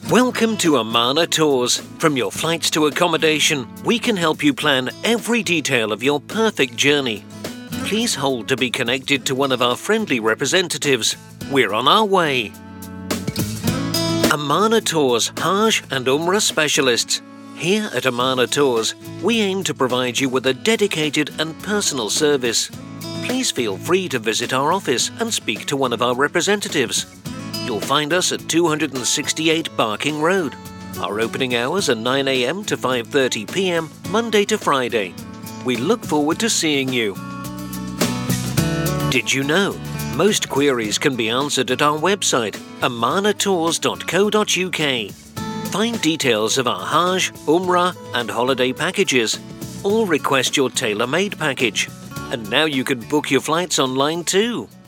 Welcome to Amana Tours. From your flights to accommodation, we can help you plan every detail of your perfect journey. Please hold to be connected to one of our friendly representatives. We're on our way. Amana Tours Hajj and Umrah specialists. Here at Amana Tours, we aim to provide you with a dedicated and personal service. Please feel free to visit our office and speak to one of our representatives. You'll find us at 268 Barking Road. Our opening hours are 9 a.m. to 5:30 p.m. Monday to Friday. We look forward to seeing you. Did you know? Most queries can be answered at our website, amanatours.co.uk. Find details of our Hajj, Umrah and holiday packages, or request your tailor-made package. And now you can book your flights online too.